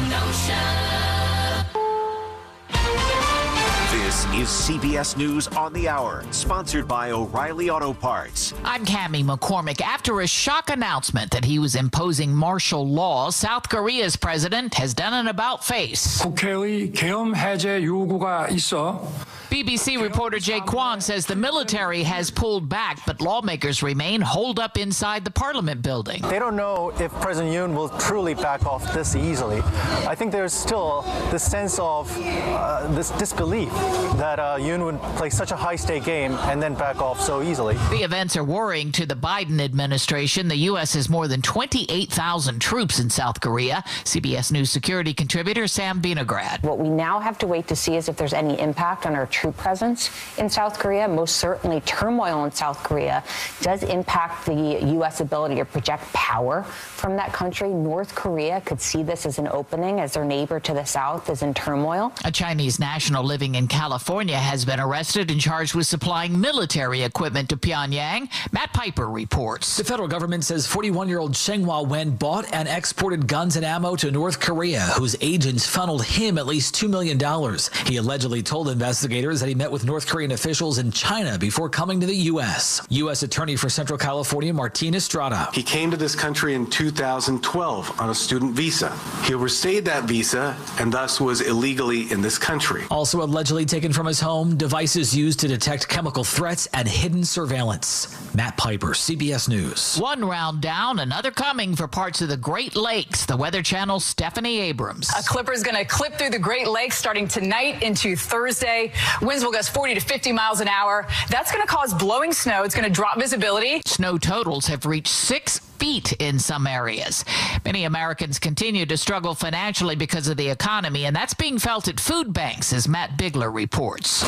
Kenosha. This is CBS News on the Hour, sponsored by O'Reilly Auto Parts. I'm Cammie McCormick. After a shock announcement that he was imposing martial law, South Korea's president has done an about-face. 국회의 계엄 해제 요구가 있어. BBC reporter Jay Kwan says the military has pulled back, but lawmakers remain holed up inside the parliament building. They don't know if President Yoon will truly back off this easily. I think there's still this sense of this disbelief that Yoon would play such a high-stake game and then back off so easily. The events are worrying to the Biden administration. The U.S. has more than 28,000 troops in South Korea. CBS News security contributor Sam Vinograd. What we now have to wait to see is if there's any impact on our troop presence in South Korea. Most certainly turmoil in South Korea does impact the U.S. ability to project power from that country. North Korea could see this as an opening as their neighbor to the south is in turmoil. A Chinese national living in California has been arrested and charged with supplying military equipment to Pyongyang. Matt Piper reports. The federal government says 41-year-old Cheng Hua-wen bought and exported guns and ammo to North Korea, whose agents funneled him at least $2 million. He allegedly told investigators that he met with North Korean officials in China before coming to the U.S. U.S. Attorney for Central California, Martin Estrada. He came to this country in 2012 on a student visa. He overstayed that visa and thus was illegally in this country. Also allegedly taken from his home, devices used to detect chemical threats and hidden surveillance. Matt Piper, CBS News. One round down, another coming for parts of the Great Lakes. The Weather Channel's Stephanie Abrams. A clipper is going to clip through the Great Lakes starting tonight into Thursday. Winds will gust 40 to 50 miles an hour. That's going to cause blowing snow. It's going to drop visibility. Snow totals have reached 6 feet in some areas. Many Americans continue to struggle financially because of the economy, and that's being felt at food banks, as Matt Bigler reports.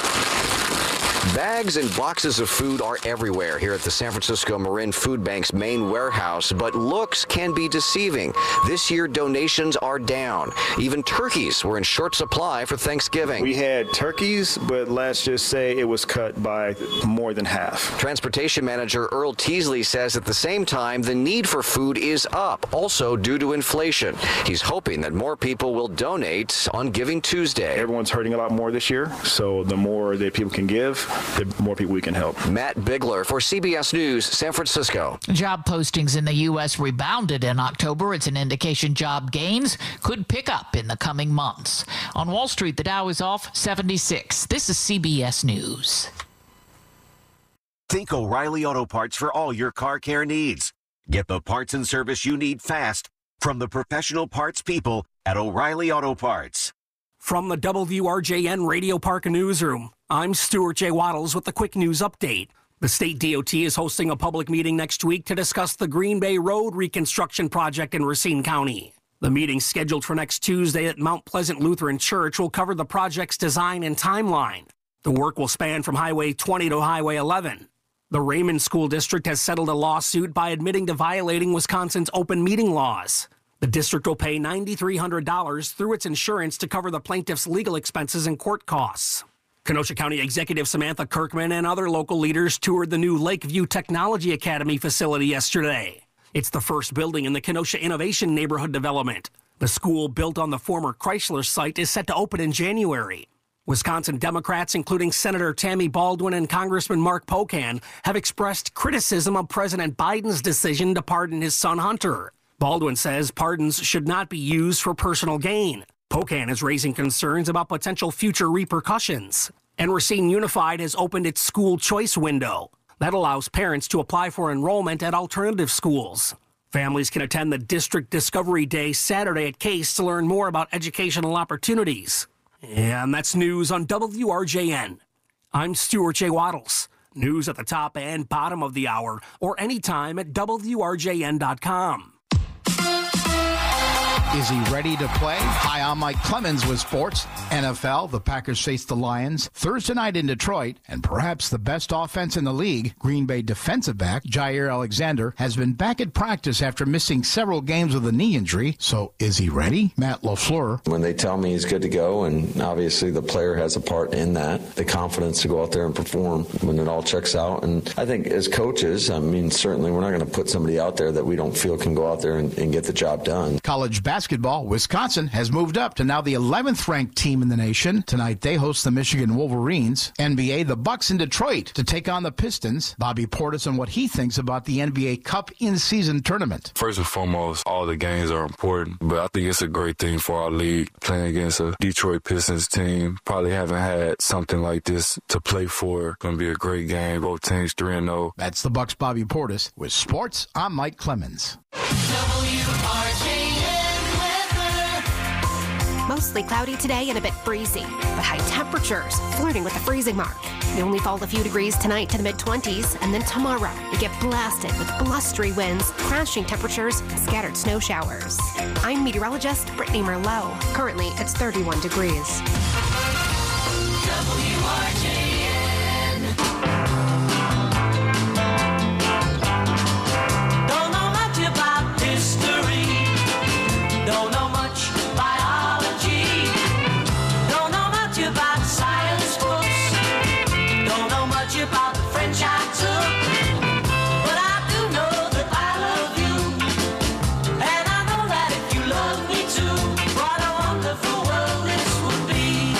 Bags and boxes of food are everywhere here at the San Francisco Marin Food Bank's main warehouse, but looks can be deceiving. This year, donations are down. Even turkeys were in short supply for Thanksgiving. We had turkeys, but let's just say it was cut by more than half. Transportation manager Earl Teasley says at the same time, the need for food is up, also due to inflation. He's hoping that more people will donate on Giving Tuesday. Everyone's hurting a lot more this year, so the more that people can give, the more people we can help. Matt Bigler for CBS News, San Francisco. Job postings in the U.S. rebounded in October. It's an indication job gains could pick up in the coming months. On Wall Street, the Dow is off 76. This is CBS News. Think O'Reilly Auto Parts for all your car care needs. Get the parts and service you need fast from the professional parts people at O'Reilly Auto Parts. From the WRJN Radio Park Newsroom, I'm Stuart J. Waddles with the quick news update. The state DOT is hosting a public meeting next week to discuss the Green Bay Road reconstruction project in Racine County. The meeting, scheduled for next Tuesday at Mount Pleasant Lutheran Church, will cover the project's design and timeline. The work will span from Highway 20 to Highway 11. The Raymond School District has settled a lawsuit by admitting to violating Wisconsin's open meeting laws. The district will pay $9,300 through its insurance to cover the plaintiff's legal expenses and court costs. Kenosha County Executive Samantha Kirkman and other local leaders toured the new Lakeview Technology Academy facility yesterday. It's the first building in the Kenosha Innovation Neighborhood development. The school, built on the former Chrysler site, is set to open in January. Wisconsin Democrats, including Senator Tammy Baldwin and Congressman Mark Pocan, have expressed criticism of President Biden's decision to pardon his son Hunter. Baldwin says pardons should not be used for personal gain. Pocan is raising concerns about potential future repercussions. And Racine Unified has opened its school choice window. That allows parents to apply for enrollment at alternative schools. Families can attend the District Discovery Day Saturday at Case to learn more about educational opportunities. And that's news on WRJN. I'm Stuart J. Waddles. News at the top and bottom of the hour, or anytime at WRJN.com. Is he ready to play? Hi, I'm Mike Clemens with sports. NFL, the Packers face the Lions Thursday night in Detroit, and perhaps the best offense in the league, Green Bay defensive back Jair Alexander, has been back at practice after missing several games with a knee injury. So is he ready? Matt LaFleur. When they tell me he's good to go, and obviously the player has a part in that, the confidence to go out there and perform when it all checks out. And I think as coaches, certainly we're not going to put somebody out there that we don't feel can go out there and get the job done. College basketball basketball, Wisconsin has moved up to now the 11th ranked team in the nation. Tonight they host the Michigan Wolverines. NBA, the Bucks in Detroit to take on the Pistons. Bobby Portis on what he thinks about the NBA Cup in-season tournament. First and foremost, all the games are important, but I think it's a great thing for our league. Playing against a Detroit Pistons team, probably haven't had something like this to play for. Going to be a great game. Both teams 3-0. That's the Bucks' Bobby Portis. With sports, I'm Mike Clemens. Mostly cloudy today and a bit breezy, but high temperatures flirting with the freezing mark. We only fall a few degrees tonight to the mid-20s, and then tomorrow we get blasted with blustery winds, crashing temperatures, and scattered snow showers. I'm meteorologist Brittany Merlot. Currently, it's 31 degrees. Don't know much about history. Don't know much biology. Don't know much about science books. Don't know much about the French I took. But I do know that I love you. And I know that if you love me too, what a wonderful world this would be.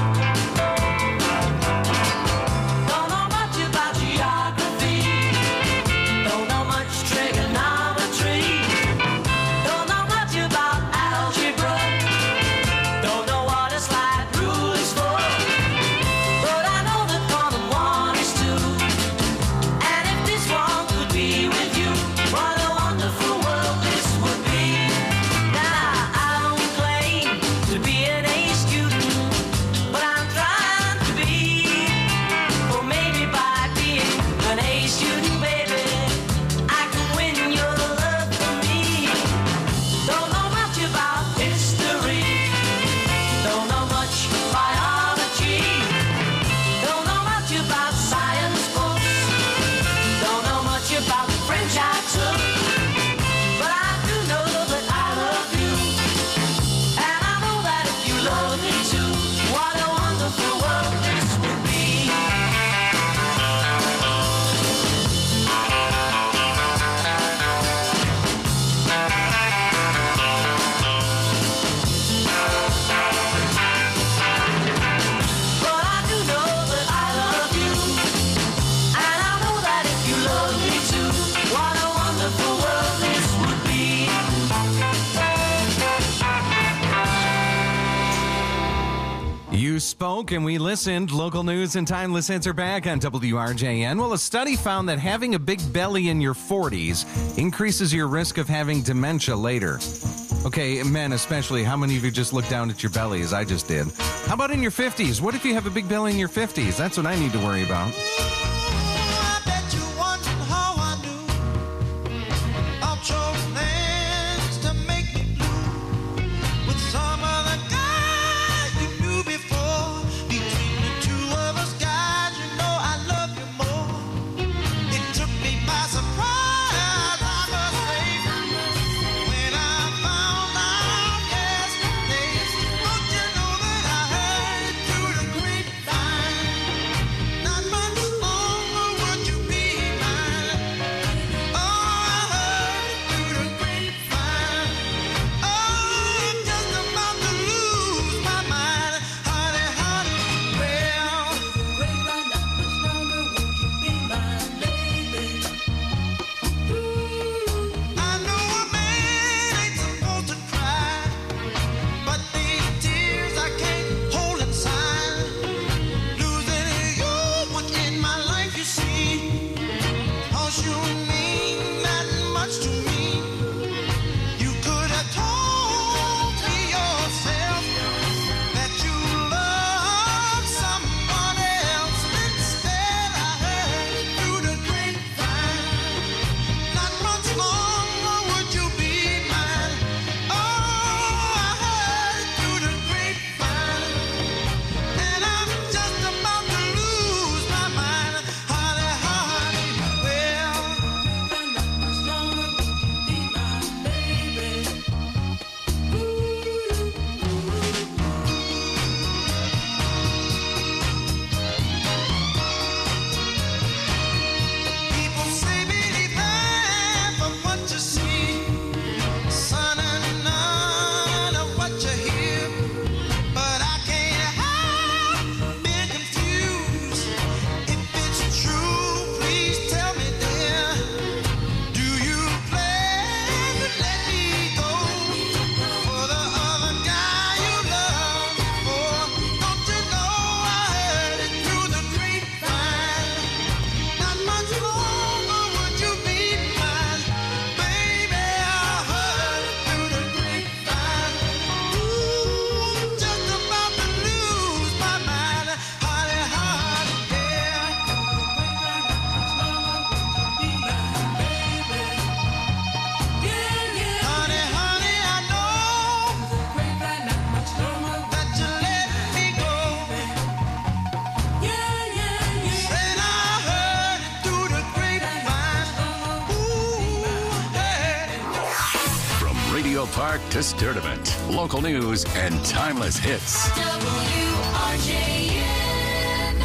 Don't know much about geography. Don't know much trigonometry. Don't know much about algebra. Don't know what a slide rule is for. But I know that 1 and 1 is 2. And if this one could be with you, what a wonderful world this would be. Now I don't claim to be an A student, but I'm trying to be. Or maybe by being an A student, baby, I can win your love for me. Don't know much about history. Don't know much biology. Don't know much about science books. Don't know much about the French I took. But I do know that I love you. And I know that if you love me too, what a wonderful world this would be. But I do know that I love you. And I know that if you love me too, what a wonderful world this would be. You spoke and we listened. Local news and timeless hits are back on WRJN. Well, a study found that having a big belly in your 40s increases your risk of having dementia later. Okay, men especially, how many of you just looked down at your belly as I just did? How about in your 50s? What if you have a big belly in your 50s? That's what I need to worry about. I bet you wondering how I knew of your plans to make me blue with some other guy you knew before. Between the two of us, guys, you know I love you more. It took me by surprise, I must say, when I found out yesterday. Don't you know that I heard through the grapevine? Not much Park to Sturdivant. Local news and timeless hits. WRJN.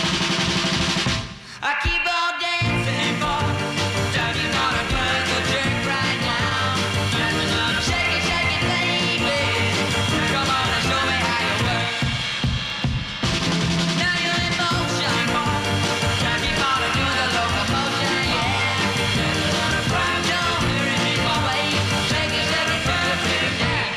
I keep on dancing for. Don't you wanna do the jerk right now? Shake it, baby. Come on and show me how you work. Now you're in motion, boy. Don't you wanna do the locomotion, yeah? Don't hurry me away. Shake it, to the rhythm dance.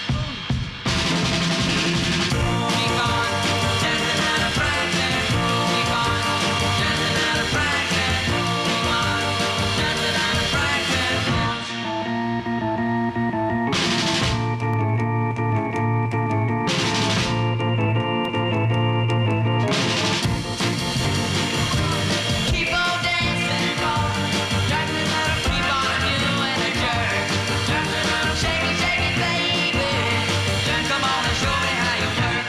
Keep on dancing and a practicing. Keep on dancing and a practicing. Keep on dancing and a Keep on dancing, boy. Dancing and a keep on doing a jerk. Dancing and a shake it, baby. Come on and show me how you work.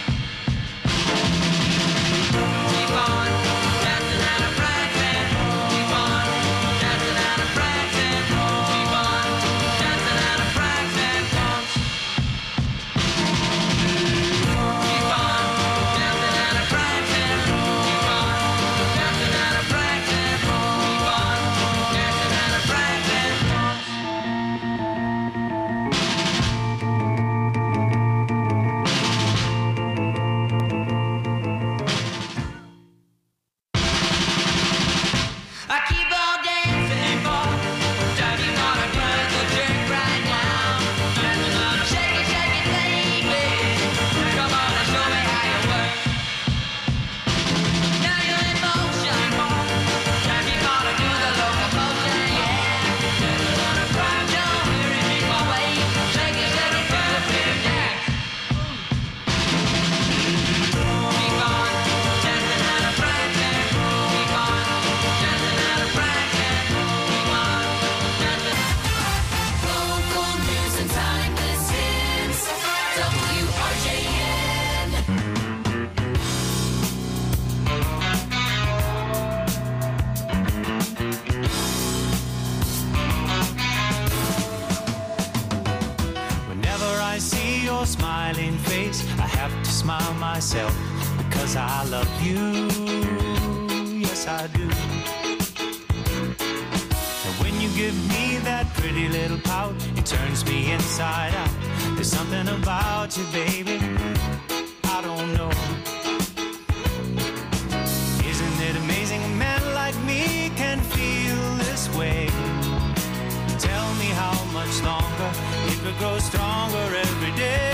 Keep on dancing and a practicing. Keep on dancing and a practicing. Keep on dancing and a practicing. Keep on dancing and a practicing. Keep on dancing and a practicing. Keep on dancing and a practicing. I keep on dancing for. Don't you wanna do the jerk right now? Shake it, baby. Come on and show me how you work. Now you're in motion, boy. Don't you wanna do the locomotion, yeah? Don't hurry me away. Shake it, to the rhythm dance. Keep on dancing and a practicing. Keep on dancing and a practicing. Keep on dancing. Local news and timeless hits. WRJN. Whenever I see your smiling face, I have to smile myself because I love you. Yes, I do. And when you give me that pretty little pout, it turns me inside out. There's something about you, baby, I don't know. Isn't it amazing a man like me can feel this way? Tell me how much longer it could grow stronger every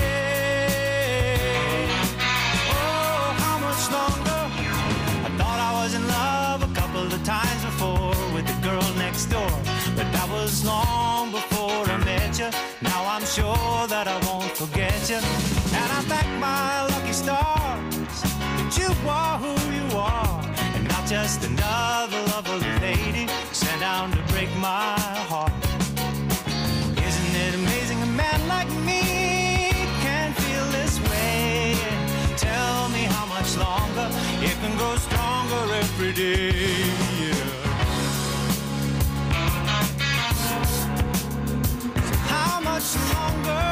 day. Oh, how much longer? I thought I was in love a couple of times before with the girl next door, but that was long before I met you. Now I'm sure that I won't forget you, and I thank my lucky stars that you are who you are, and not just another lovely lady sent down to break my heart. Isn't it amazing a man like me can feel this way? Tell me how much longer it can grow stronger every day. Yeah. How much longer?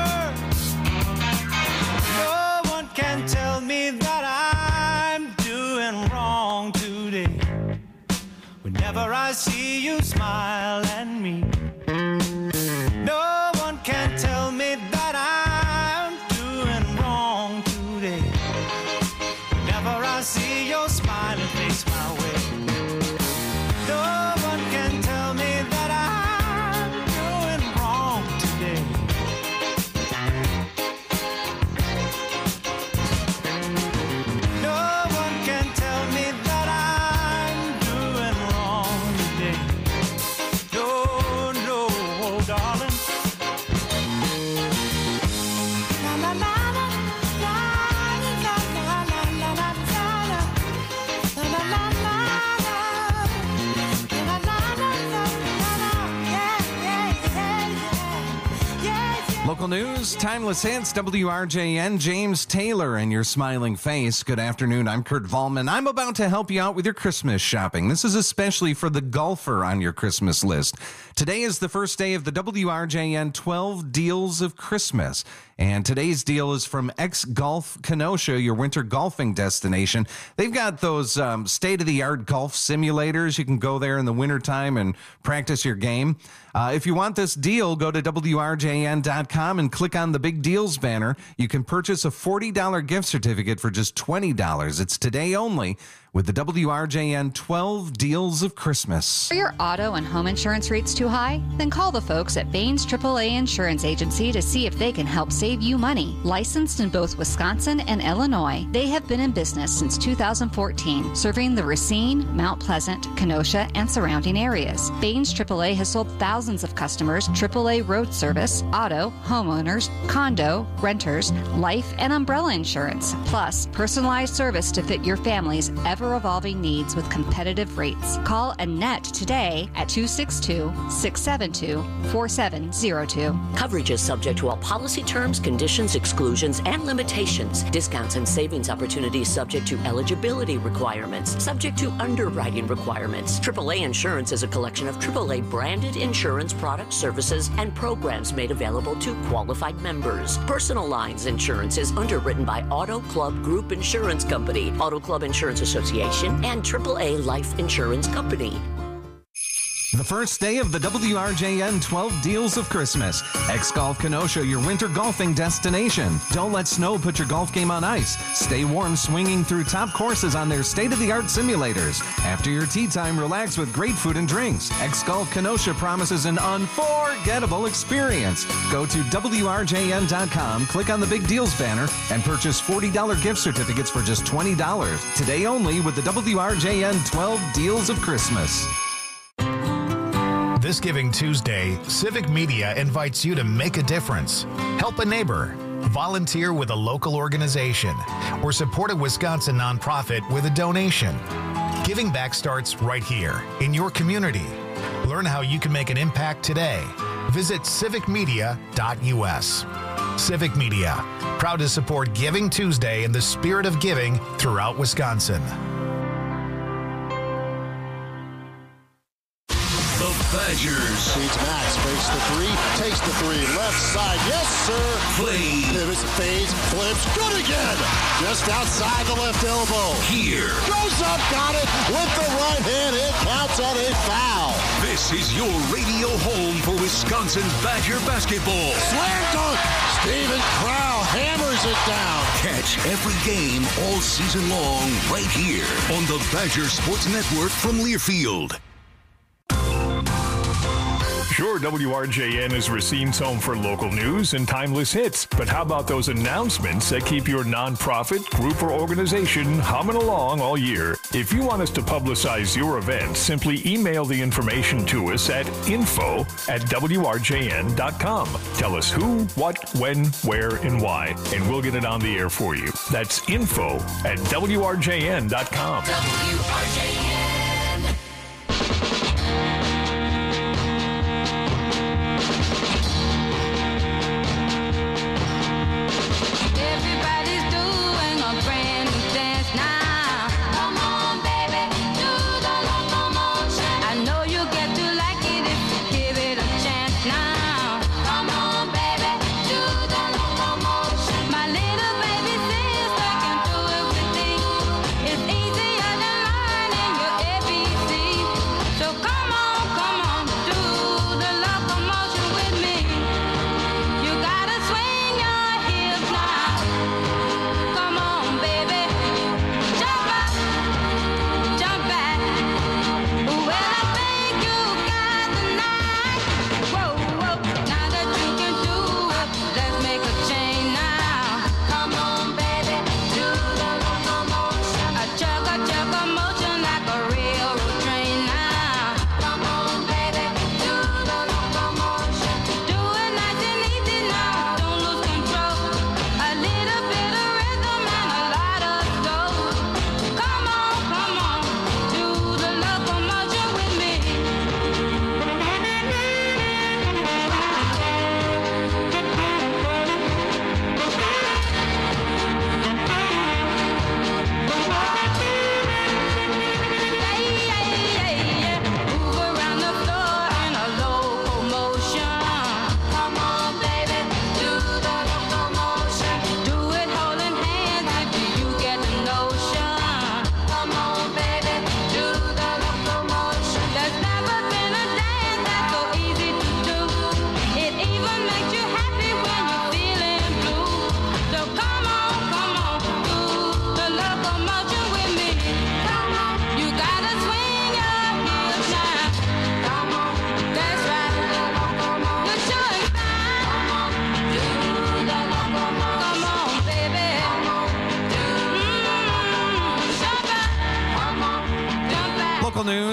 No one can tell me that I'm doing wrong today. Whenever I see you smile at me, no one can tell me that I'm doing wrong today. Whenever I see your smiling face my way, no one can tell me that I'm doing wrong today. No one can tell me that I'm doing wrong today. No, no, darling. La la la la la la la la la la la la la la. Local news, timeless hits, WRJN, James Taylor, and your smiling face. Good afternoon. I'm Kurt Vollman. I'm about to help you out with your Christmas shopping. This is especially for the golfer on your Christmas list. Today is the first day of the WRJN 12 Deals of Christmas. And today's deal is from X Golf Kenosha, your winter golfing destination. They've got those state-of-the-art golf simulators. You can go there in the wintertime and practice your game. If you want this deal, go to WRJN.com and click on the Big Deals banner. You can purchase a $40 gift certificate for just $20. It's today only with the WRJN 12 Deals of Christmas. Are your auto and home insurance rates too high? Then call the folks at Baines AAA Insurance Agency to see if they can help save you money. Licensed in both Wisconsin and Illinois, they have been in business since 2014, serving the Racine, Mount Pleasant, Kenosha, and surrounding areas. Baines AAA has sold thousands of customers AAA road service, auto, homeowners, condo, renters, life, and umbrella insurance, plus personalized service to fit your family's ever-evolving needs with competitive rates. Call Annette today at 262-672-4702. Coverage is subject to all policy terms, conditions, exclusions, and limitations. Discounts and savings opportunities subject to eligibility requirements, subject to underwriting requirements. AAA Insurance is a collection of AAA branded insurance products, services, and programs made available to qualified members. Personal Lines Insurance is underwritten by Auto Club Group Insurance Company, Auto Club Insurance Association, and AAA Life Insurance Company. The first day of the WRJN 12 Deals of Christmas. X Golf Kenosha, your winter golfing destination. Don't let snow put your golf game on ice. Stay warm swinging through top courses on their state-of-the-art simulators. After your tee time, relax with great food and drinks. X Golf Kenosha promises an unforgettable experience. Go to WRJN.com, click on the Big Deals banner, and purchase $40 gift certificates for just $20. Today only with the WRJN 12 Deals of Christmas. This Giving Tuesday, Civic Media invites you to make a difference. Help a neighbor, volunteer with a local organization, or support a Wisconsin nonprofit with a donation. Giving back starts right here in your community. Learn how you can make an impact today. Visit civicmedia.us. Civic Media, proud to support Giving Tuesday in the spirit of giving throughout Wisconsin. Badgers. Feeds Max, fakes the three, takes the three, left side, yes sir. Play. Pivots, fades, flips, good again. Just outside the left elbow. Here. Goes up, got it, with the right hand, it counts on a foul. This is your radio home for Wisconsin Badger basketball. Slam dunk, Steven Crow hammers it down. Catch every game all season long right here on the Badger Sports Network from Learfield. Sure, WRJN is Racine's home for local news and timeless hits, but how about those announcements that keep your nonprofit, group, or organization humming along all year? If you want us to publicize your event, simply email the information to us at info@WRJN.com. Tell us who, what, when, where, and why, and we'll get it on the air for you. That's info@WRJN.com. WRJN. Easier than learning your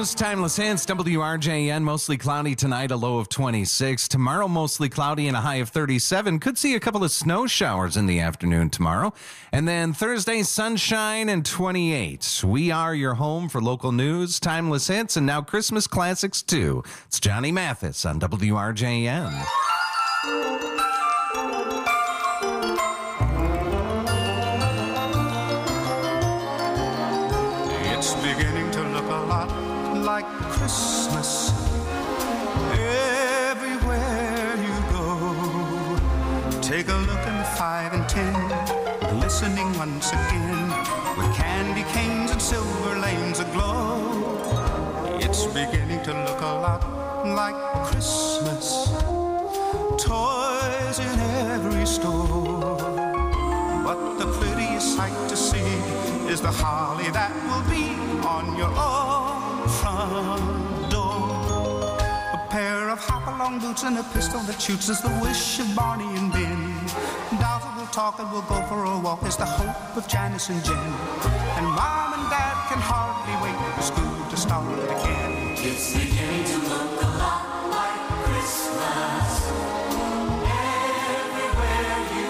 news, Timeless Hints, WRJN. Mostly cloudy tonight, a low of 26. Tomorrow, mostly cloudy and a high of 37. Could see a couple of snow showers in the afternoon tomorrow. And then Thursday, sunshine and 28. We are your home for local news, Timeless Hits, and now Christmas classics too. It's Johnny Mathis on WRJN. It's beginning to look a lot like Christmas everywhere you go. Take a look in the 5 and 10, glistening once again with candy canes and silver lanes aglow. It's beginning to look a lot like Christmas, toys in every store. But the prettiest sight to see is the holly that will be on your own front door. A pair of hop-along boots and a pistol that shoots is the wish of Barney and Ben. Dolls that will talk and will go for a walk is the hope of Janice and Jen. And Mom and Dad can hardly wait for school to start again. It's beginning to look a lot like Christmas everywhere you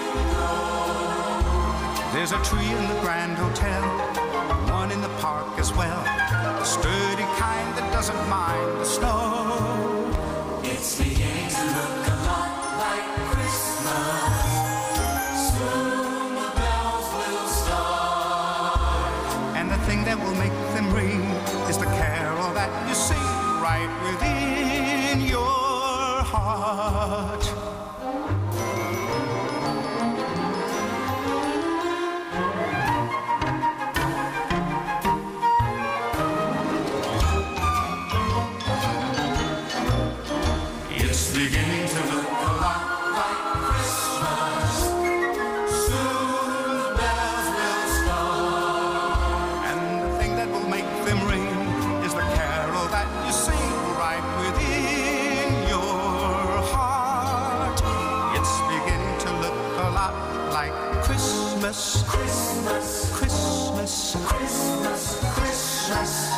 go. There's a tree in the Grand Hotel, one in the park as well, the sturdy kind that doesn't mind the snow. It's beginning to look a lot like Christmas. Soon the bells will start. And the thing that will make them ring is the carol that you sing right within your heart. Beginning to look a lot like Christmas. Soon the bells will start. And the thing that will make them ring is the carol that you sing right within your heart. It's beginning to look a lot like Christmas. Christmas, Christmas, Christmas, Christmas.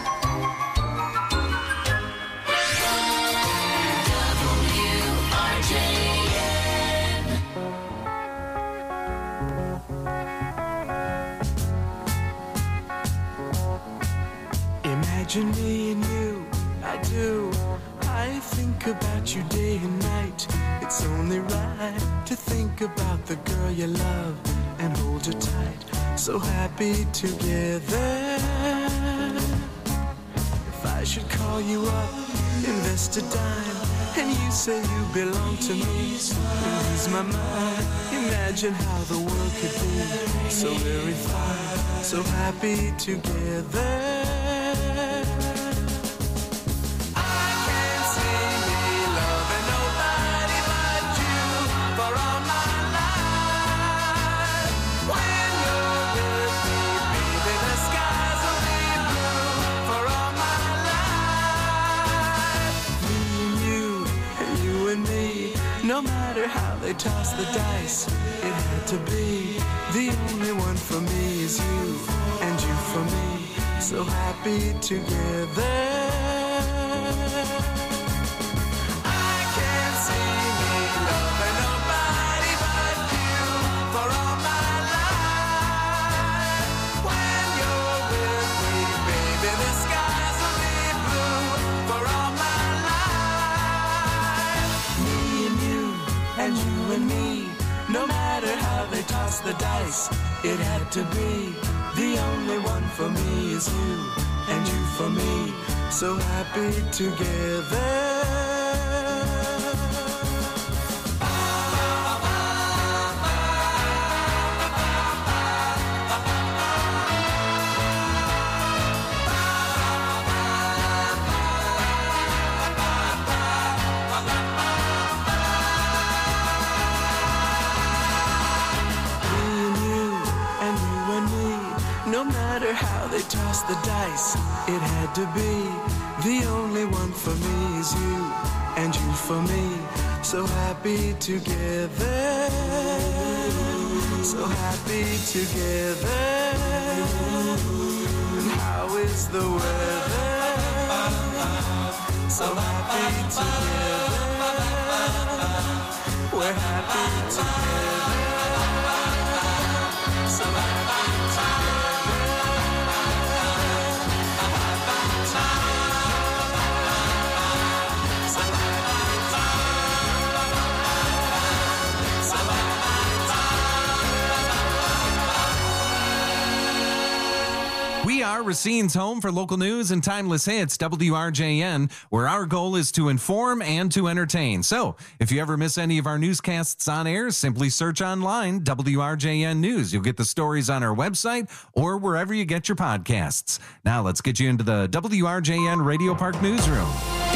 Imagine me and you, I do. I think about you day and night. It's only right to think about the girl you love and hold her tight. So happy together. If I should call you up, invest a dime, and you say you belong to me, and ease my mind. Imagine how the world could be so very fine, so happy together. No matter how they toss the dice, it had to be. The only one for me is you, and you for me, so happy together. I can't see me loving nobody but you for all my life. When you're with me, baby, the skies will be blue for all my life. Me and you, and you and me, no matter how they toss the dice, it had to be. The only one for me is you, and you for me, so happy together. No matter how they toss the dice, it had to be. The only one for me is you, and you for me, so happy together. So happy together. And how is the weather? So happy together. We're happy together. So happy We are Racine's home for local news and timeless hits, WRJN, where our goal is to inform and to entertain. So, if you ever miss any of our newscasts on air, simply search online, WRJN News. You'll get the stories on our website or wherever you get your podcasts. Now, let's get you into the WRJN Radio Park Newsroom.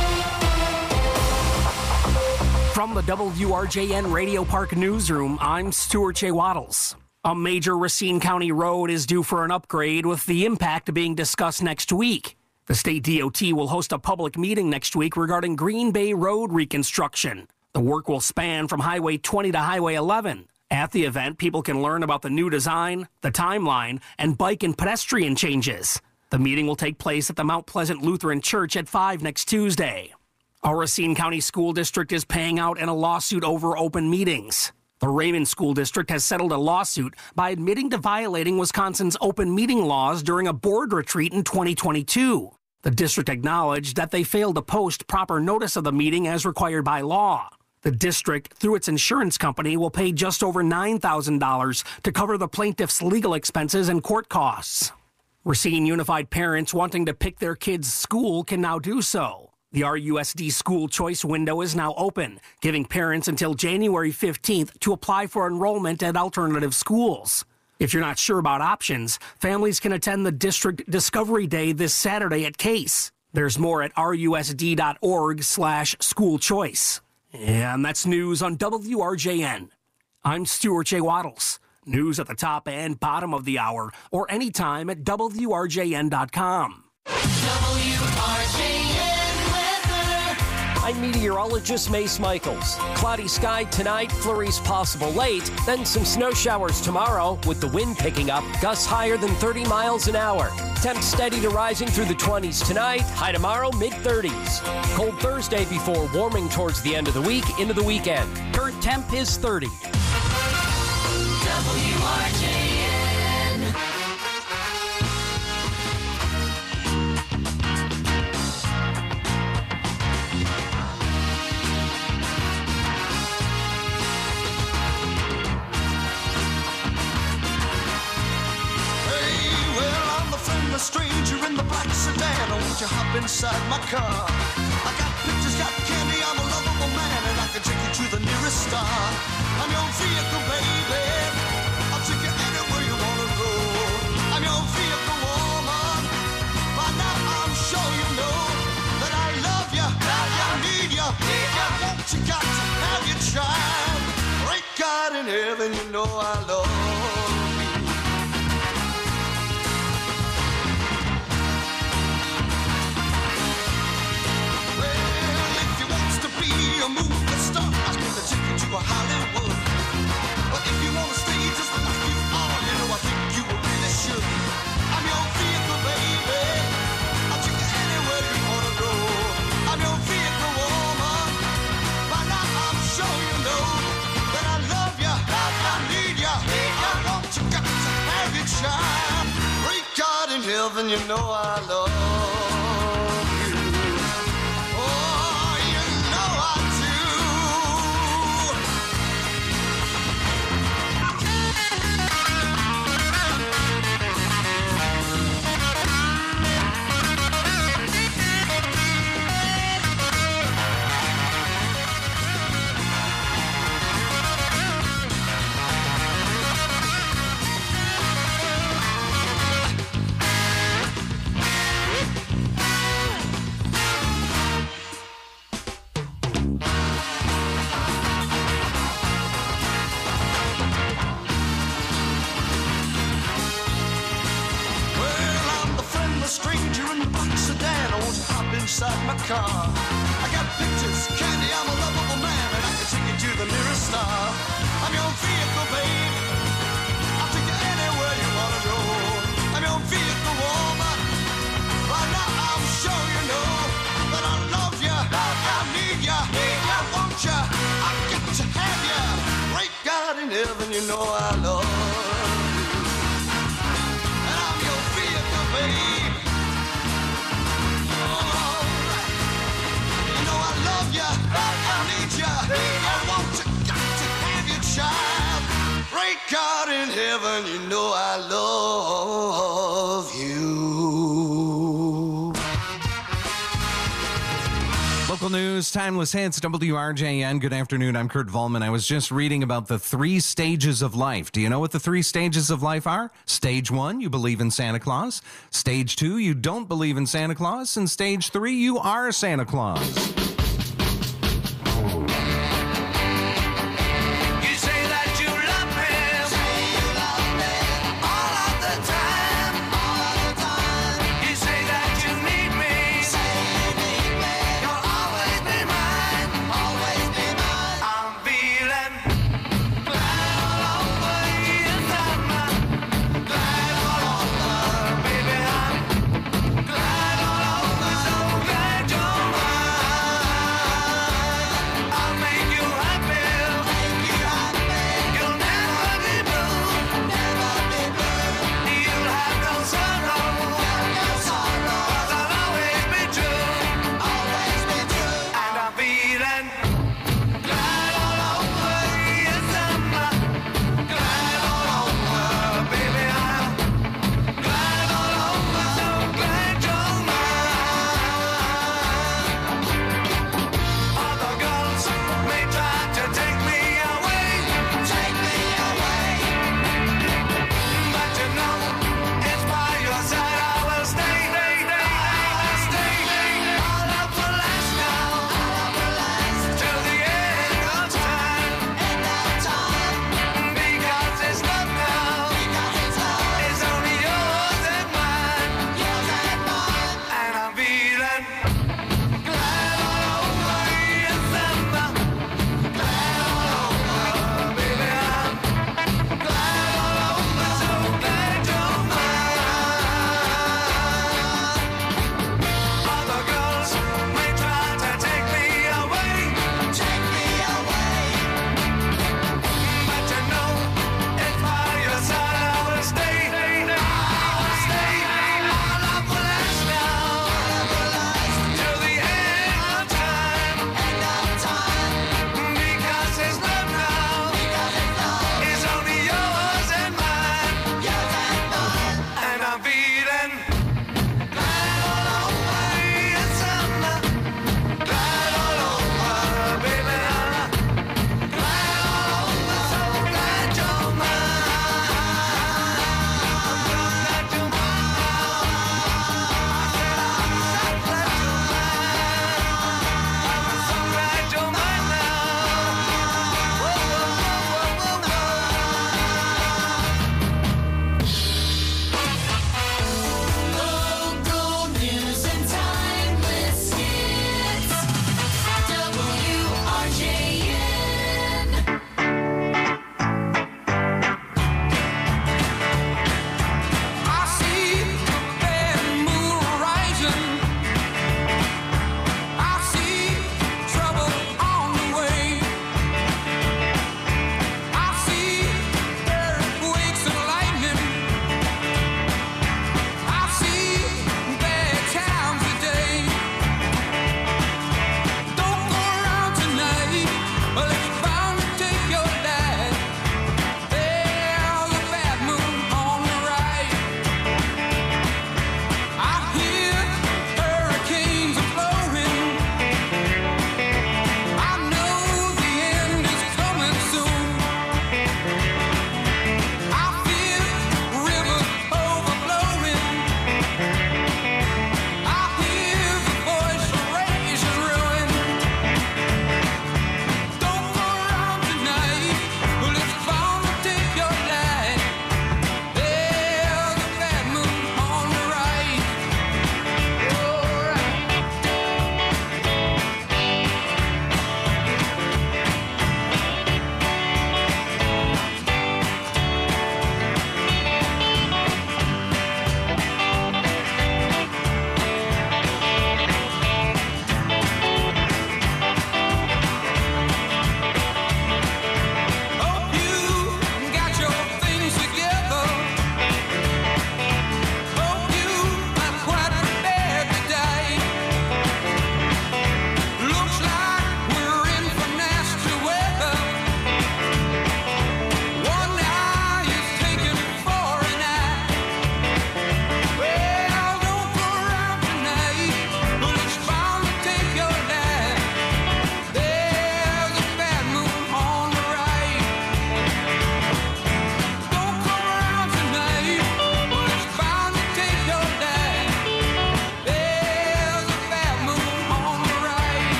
From the WRJN Radio Park Newsroom, I'm Stuart J. Waddles. A major Racine County road is due for an upgrade, with the impact being discussed next week. The state DOT will host a public meeting next week regarding Green Bay Road reconstruction. The work will span from Highway 20 to Highway 11. At the event, people can learn about the new design, the timeline, and bike and pedestrian changes. The meeting will take place at the Mount Pleasant Lutheran Church at 5 next Tuesday. A Racine County school district is paying out in a lawsuit over open meetings. The Raymond School District has settled a lawsuit by admitting to violating Wisconsin's open meeting laws during a board retreat in 2022. The district acknowledged that they failed to post proper notice of the meeting as required by law. The district, through its insurance company, will pay just over $9,000 to cover the plaintiff's legal expenses and court costs. Racine Unified parents wanting to pick their kids' school can now do so. The RUSD school choice window is now open, giving parents until January 15th to apply for enrollment at alternative schools. If you're not sure about options, families can attend the District Discovery Day this Saturday at Case. There's more at rusd.org/school choice. And that's news on WRJN. I'm Stuart J. Waddles. News at the top and bottom of the hour, or anytime at WRJN.com. WRJN. I'm meteorologist Mace Michaels. Cloudy sky tonight, flurries possible late, then some snow showers tomorrow with the wind picking up, gusts higher than 30 miles an hour. Temps steady to rising through the 20s tonight, high tomorrow, mid-30s. Cold Thursday before warming towards the end of the week into the weekend. Current temp is 30. WRJN. A stranger in the black sedan, won't you hop inside my car? I got pictures, got candy, I'm a lovable man, and I can take you to the nearest star. I'm your vehicle, baby, I'll take you anywhere you wanna go. I'm your vehicle, woman, by now I'm sure you know that I love you, I need you, I want you, got to have your child. Great God in heaven, you know I love you. A movie star, I'm gonna take you to a Hollywood. But if you wanna stay just like you are, you know I think you really should. I'm your vehicle, baby, I'll take you anywhere you wanna go. I'm your vehicle, woman, by now I'm sure you know that I love you, I need you, I want you, got to have your child. Great God in heaven, you know I love you. Inside my car, I got pictures, candy, I'm a lovable man, and I can take you to the nearest star. I'm your vehicle, babe, I'll take you anywhere you wanna go. I'm your vehicle, woman, by now I'm sure you know that I love you, know I love you. And I'm your vehicle, babe. Alright. You know I love you, I need you, I want you, got to have your child. Great God in heaven, you know I love you. Local news, timeless hits, WRJN. Good afternoon. I'm Kurt Volman. I was just reading about the 3 stages of life. Do you know what the 3 stages of life are? Stage 1, you believe in Santa Claus. Stage 2, you don't believe in Santa Claus. And stage 3, you are Santa Claus.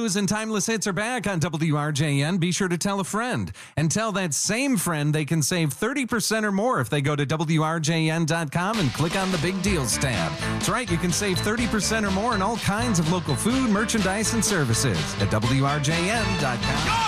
news and timeless hits are back on WRJN. Be sure to tell a friend and tell that same friend they can save 30% or more if they go to WRJN.com and click on the Big Deals tab. That's right, you can save 30% or more on all kinds of local food, merchandise, and services at WRJN.com.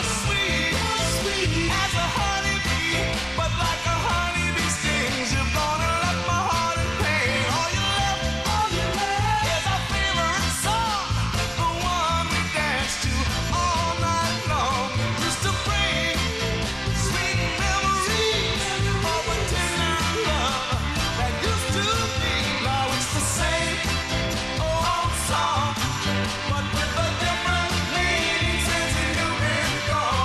But with a different meaning since you've been gone.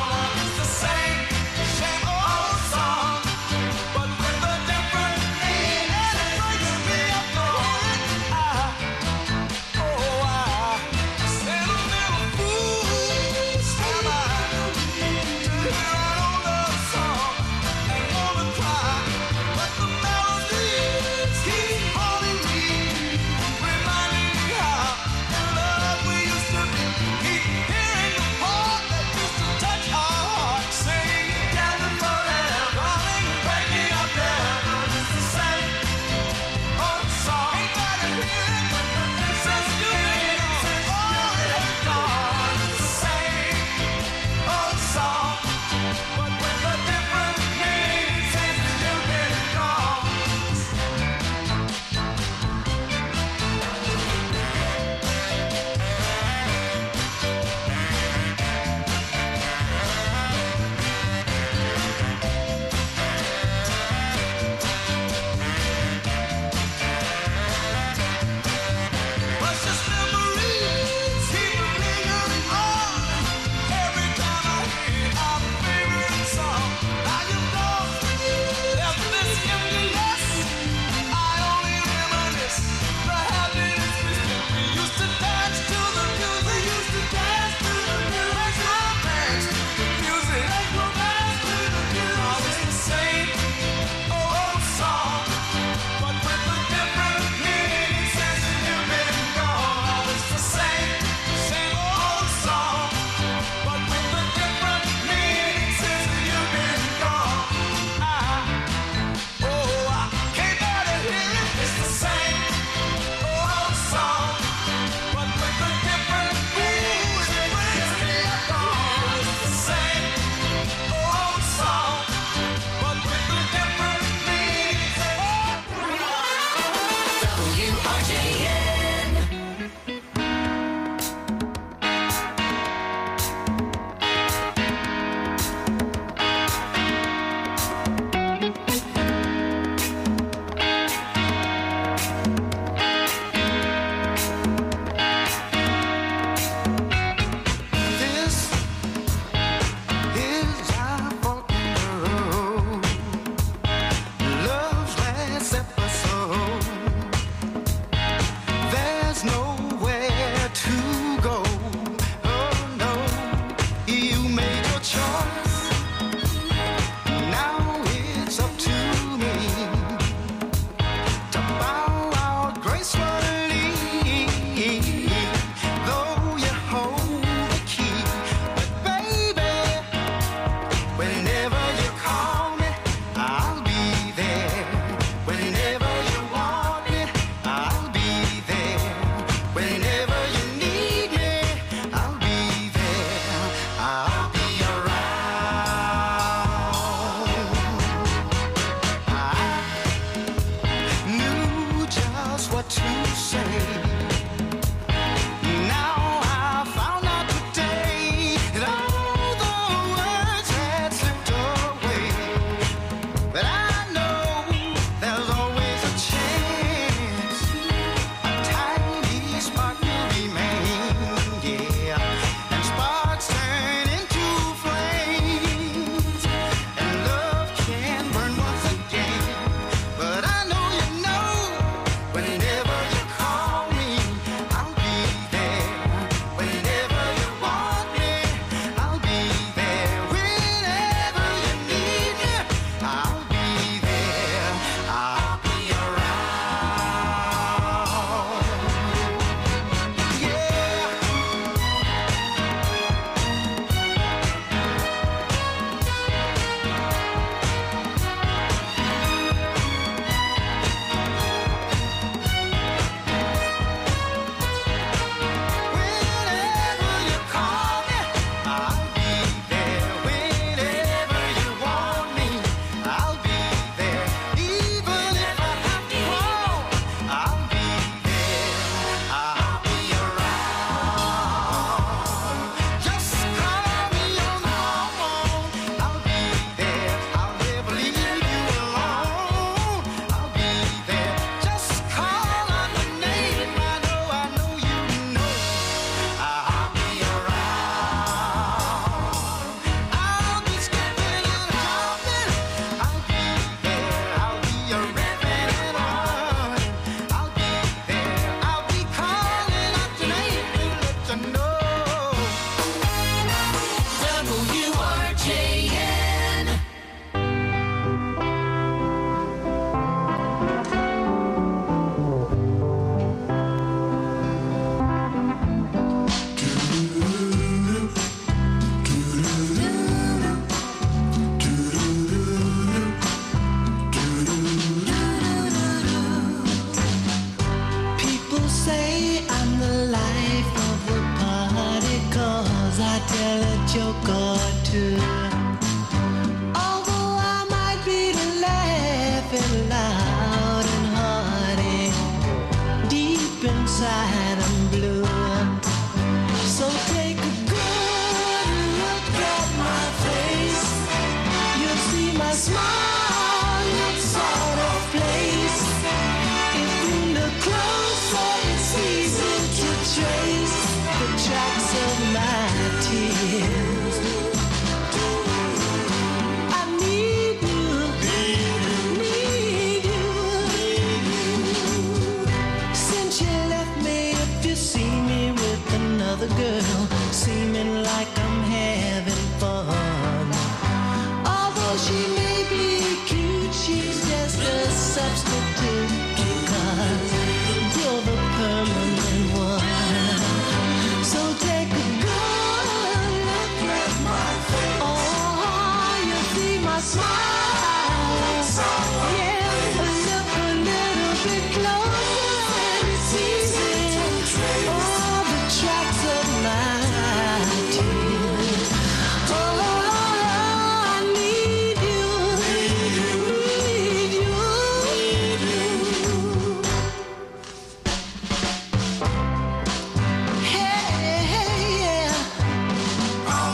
sad and blue. So take a good look at my face. You'll see my smile looks out of place. If you look closer, it's easy to trace the tracks of my tears. I need you, need you. Since you left me, if you see me with another girl, seeming like I'm having fun. Although she may be cute, she's just a substitute, because you're the permanent one. So take a good look at my face. Oh, you see my smile. Yeah, look a little bit closer and it's easy. All the tracks of my tears. Oh, I need you, need you. Hey, I'm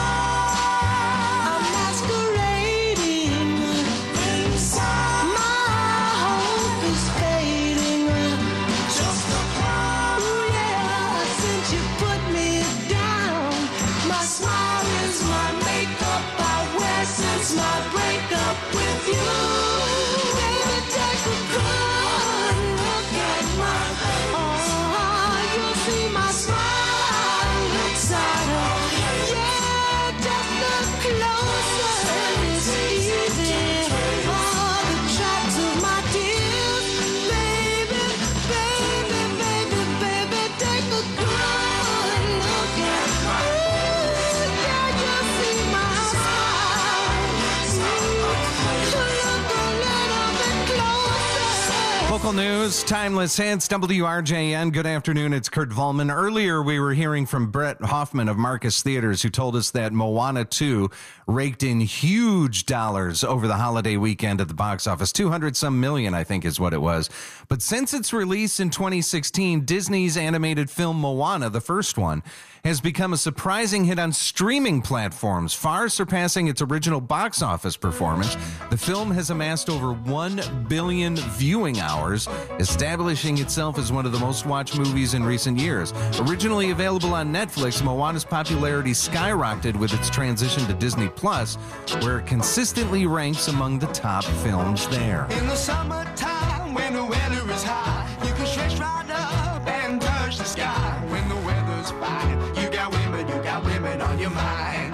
masquerading. My hope is fading. Ooh, yeah, since you put me down, my smile is my makeup I wear since my breakup with you. Baby, take a good look at my face. Oh, you'll see my smile looks out of. Yeah, just look closer and it's easy. All the tracks of my tears. Baby, baby, baby, baby, take a good look at my face. Yeah, you'll see my smile. Look a little bit closer. Local news, timeless hits, WRJN. Good afternoon, it's Kurt Volman. Earlier, we were hearing from Brett Hoffman of Marcus Theaters, who told us that Moana 2 raked in huge dollars over the holiday weekend at the box office. 200-some million, I think, is what it was. But since its release in 2016, Disney's animated film Moana, the first one, has become a surprising hit on streaming platforms, far surpassing its original box office performance. The film has amassed over 1 billion viewing hours, establishing itself as one of the most watched movies in recent years. Originally available on Netflix, Moana's popularity skyrocketed with its transition to Disney Plus, where it consistently ranks among the top films there. In the summertime, when the weather is high, you can stretch right up and touch the sky. When the weather's fine, you got women on your mind.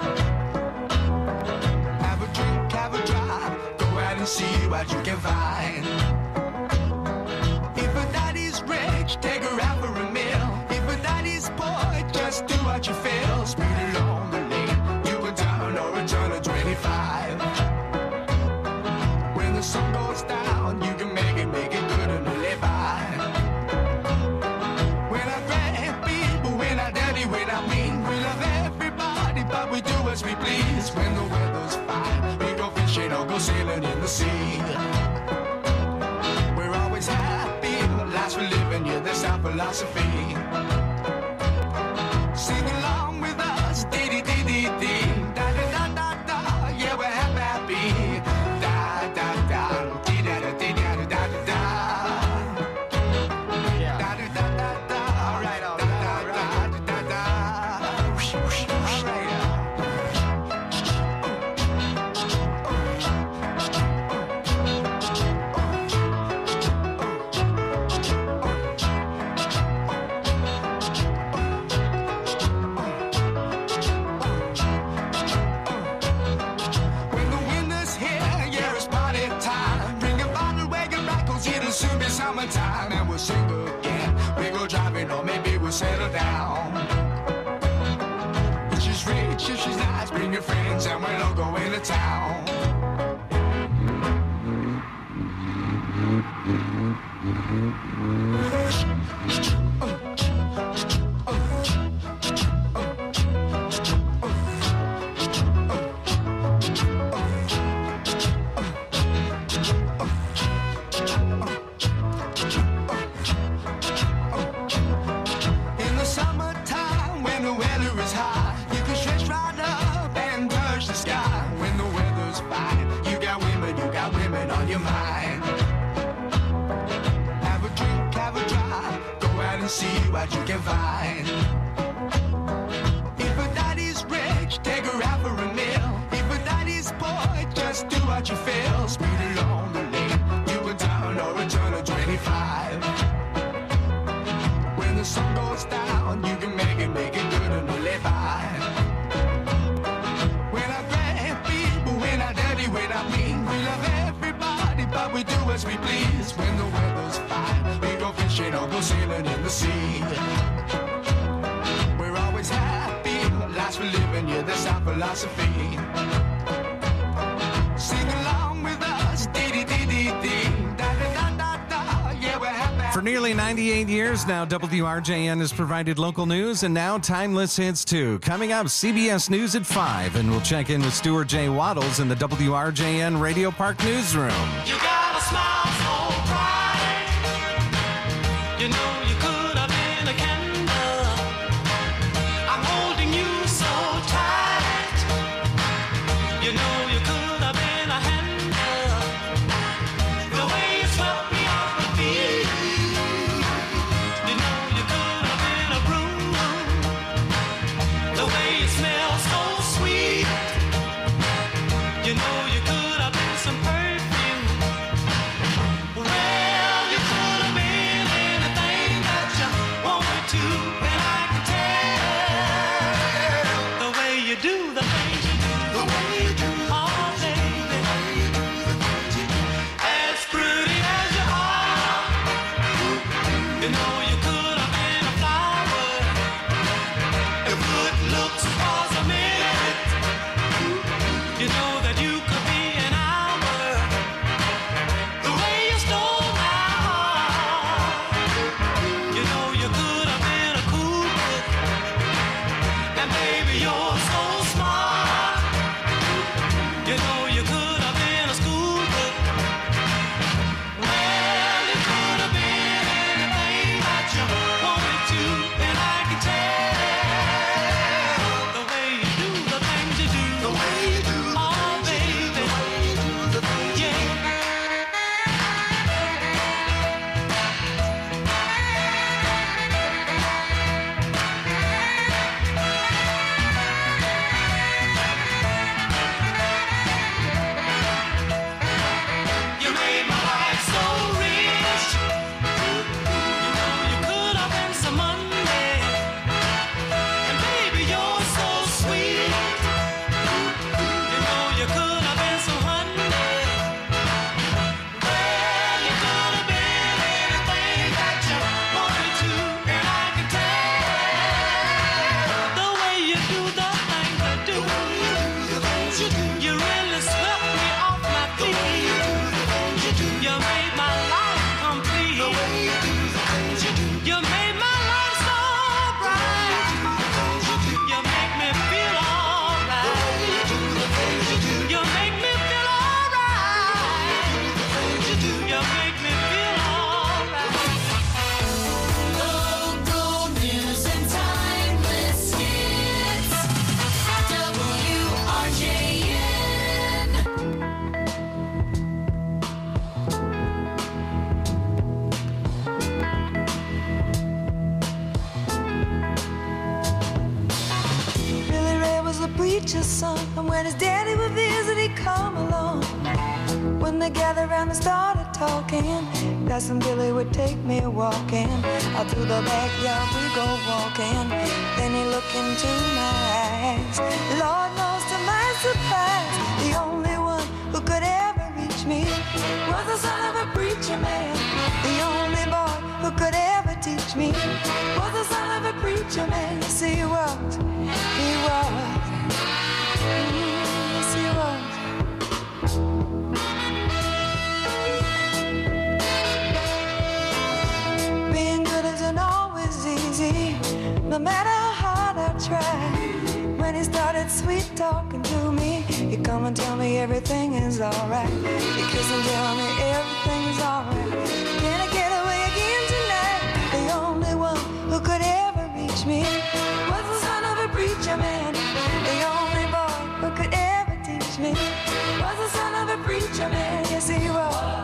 Have a drink, have a drive, go out and see what you can find. If a daddy's rich, take her out for a meal. If a daddy's poor, just do what you feel. Speed along the lane, you can turn or a turn of 25. When the sun goes down, you can make it good and live by. When I grab people, when I daddy, when I mean, we love everybody, but we do as we please. When the weather's fine, we go fishing or go sailing in the sea. We're always happy, lives we're living, yeah, that's our philosophy. Sing along with us, dee-dee-dee-dee-dee, da-da-da-da-da, yeah, we're happy, da-da-da, dee-da-da-dee-da-da-da-da. Da-da-da-da-da, all right, da-da-da-da-da. All right. When the winter's here, yeah, it's party time. Bring a bottle, wagon back, 'cause it'll soon be summertime. And we'll sing again. We go driving, or maybe we'll settle down. If she's rich, if she's nice, bring your friends, and we'll all go into town. you're mine. Have a drink, have a drive, go out and see what you can find. If a daddy's rich, take her out for a meal. If a daddy's poor, just do what you feel. Speed along the lane, to a town or a turn of 25. When the sun goes down, you can make it good and live by. When I grab people, when I dirty, when I mean, we love everybody, but we do as we please. When the weather's fine, we go fishing or go sailing in the sea. We're always happy, lives we're living, yeah, that's our philosophy. Sing along with us, dee-dee-dee-dee-dee, da-da-da-da-da, yeah, we're happy. For nearly 98 years now, WRJN has provided local news and now timeless hits too. Coming up, CBS News at 5, and we'll check in with Stuart J. Waddles in the WRJN Radio Park Newsroom. You got a smile so bright. You know you could have been a candle. I'm holding you so tight. You know you could have been a handle. The way you swept me off my feet. You know you could have been a broom. The way you smell so sweet. You know you could have been some perfume. Well, you could have been anything that you wanted to, and I can tell the way you do the things you do, the way you do, oh baby, as pretty as you are. You know you could have been a flower if good looks was a minute. You know that you could be an hour. The way you stole my heart. You know you could have been a cool book. And baby, you're so smart. You know you could have been a school book. Well, you could have been anything that you wanted to, and I can tell the way you do the things you do. The way you do the things you do. The way you do the things you do. You made my life so rich. You know you could have been some Monday. And baby, you're so sweet. You know you could have been some Hyundai. Well, you could have been anything that you wanted to, and I can tell the way you do the things you do. The things you do. You really swept me off my feet. You made my life complete. The way you do the things you do. You made my life so bright. You make me feel alright. The way you do the things you do. You make me feel alright. The things you do. You make me feel alright. Local news and timeless hits. WRJN. Billy Ray was a preacher's son, and when his daddy would visit, he'd come along. When they gathered around and started talking, Cousin Billy would take me walking. Out through the backyard we go walking. Then he looked into my eyes. Lord knows to my surprise, the only one who could ever reach me was the son of a preacher man. The only boy who could ever teach me was the son of a preacher man. Yes, he was. He was. Yes, he was. Being good isn't always easy, no matter how hard I try. When he started sweet talking to me, he'd come and tell me everything is alright. He'd kiss and tell me everything is alright. Can I get away again tonight? The only one who could ever reach me was the son of a preacher man. The only boy who could ever teach me was the son of a preacher man. Yes, he was.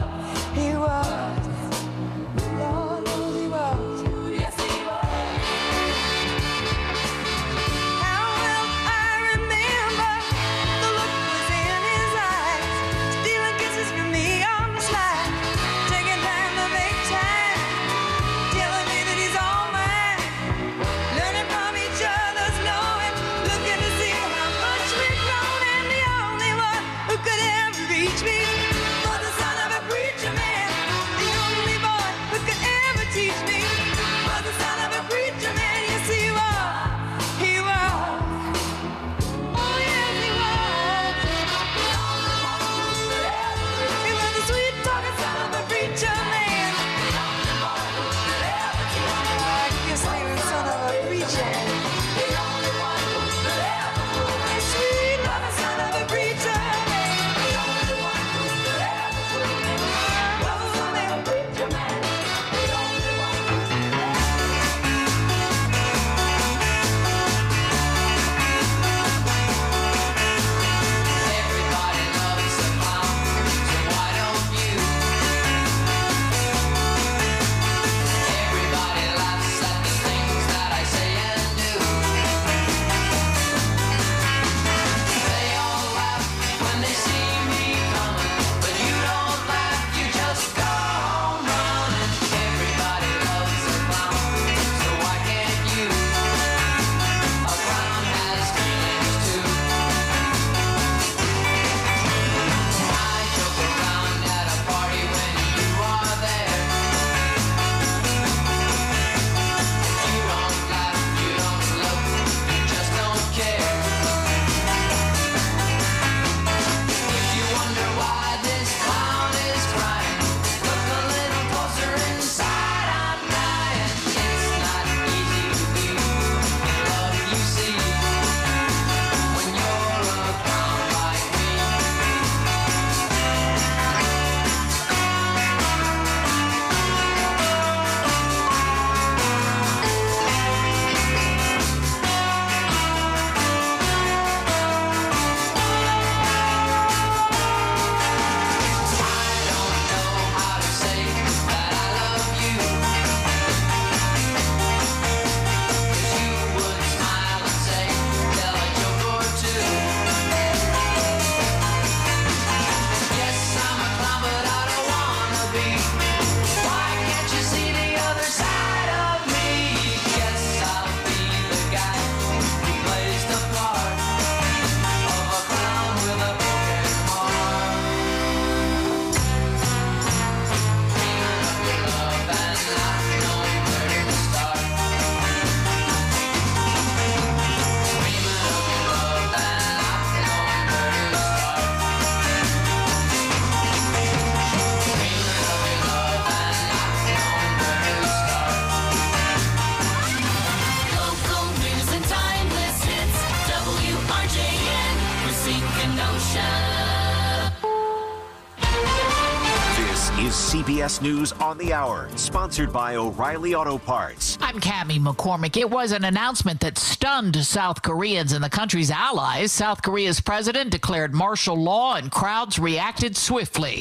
is CBS News on the Hour, sponsored by O'Reilly Auto Parts. I'm Cammie McCormick. It was an announcement that stunned South Koreans and the country's allies. South Korea's president declared martial law and crowds reacted swiftly.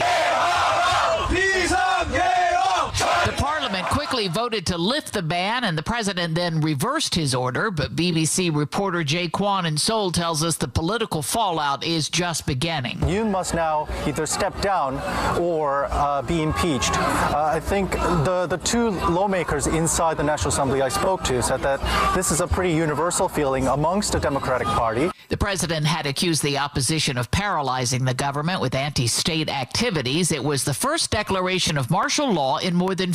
The parliament quickly voted to lift the ban, and the president then reversed his order. But BBC reporter Jay Kwan in Seoul tells us the political fallout is just beginning. Yoon must now either step down or be impeached. I think the two lawmakers inside the National Assembly I spoke to said that this is a pretty universal feeling amongst the Democratic Party. The president had accused the opposition of paralyzing the government with anti-state activities. It was the first declaration of martial law in more than